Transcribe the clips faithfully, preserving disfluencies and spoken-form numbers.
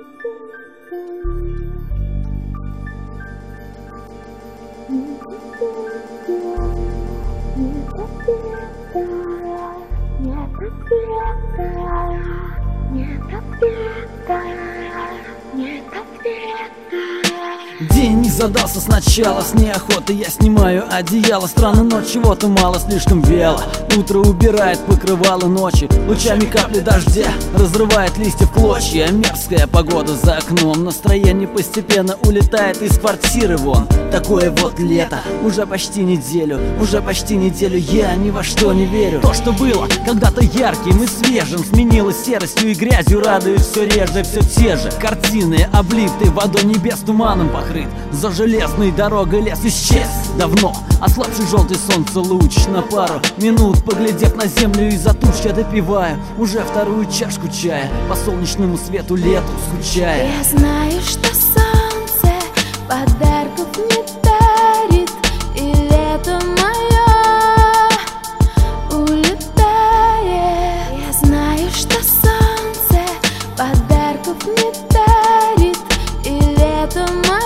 День не задался сначала, с неохотой я снимаю одеяло. Странно, но чего-то мало, слишком вело. Утро убирает покрывало ночи, лучами капли дождя разрывает листья в клочья. Мерзкая погода за окном, настроение постепенно улетает из квартиры вон. Такое вот лето, уже почти неделю, уже почти неделю я ни во что не верю. То, что было когда-то ярким и свежим, сменилось серостью и грязью, радует все реже, все те же картины, облитые водой небес, туманом покрыт. За железной дорогой лес исчез давно, ослабший желтый солнце луч. На пару минут, поглядев на землю из-за туч, я допиваю уже вторую чашку чая, по солнечному свету лету скучая. Я знаю, что солнце подарков не дарит, и лето мое улетает. Я знаю, что солнце подарков не дарит, и лето мое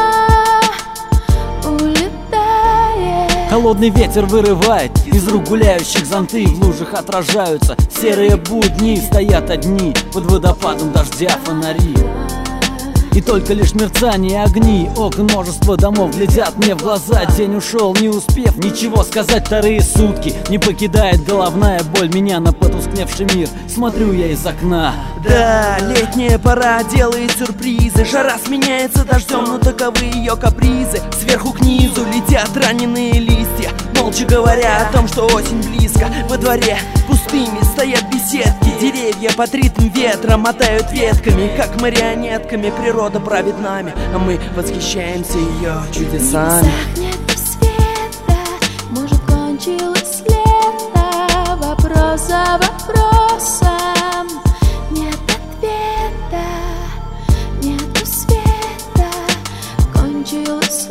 улетает. Холодный ветер вырывает из рук гуляющих зонты, в лужах отражаются серые будни, стоят одни под водопадом дождя фонари. И только лишь мерцание огней окон множество домов глядят мне в глаза. День ушел, не успев ничего сказать, вторые сутки не покидает головная боль меня на потускневший мир. Смотрю я из окна. Да, летняя пора делает сюрпризы. Жара сменяется дождем, но таковы ее капризы. Сверху к низу летят раненые листья, молча говоря о том, что осень близко. Во дворе пустыми стоят беседки, деревья под ритм ветра мотают ветками, как марионетками. Природа правит нами, а мы восхищаемся ее чудесами. Не сохнет света, может, кончилось лето. Вопрос за вопросом, нет ответа, нету света. Кончилось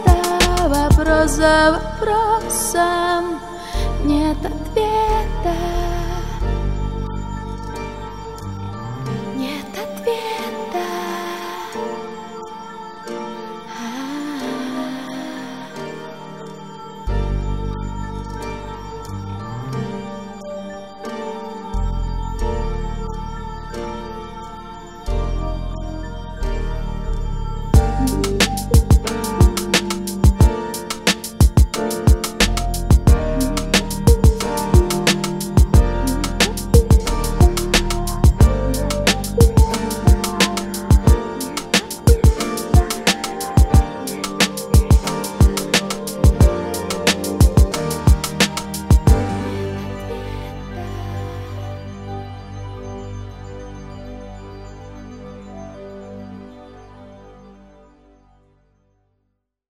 лето, вопрос за вопросом, нет ответа.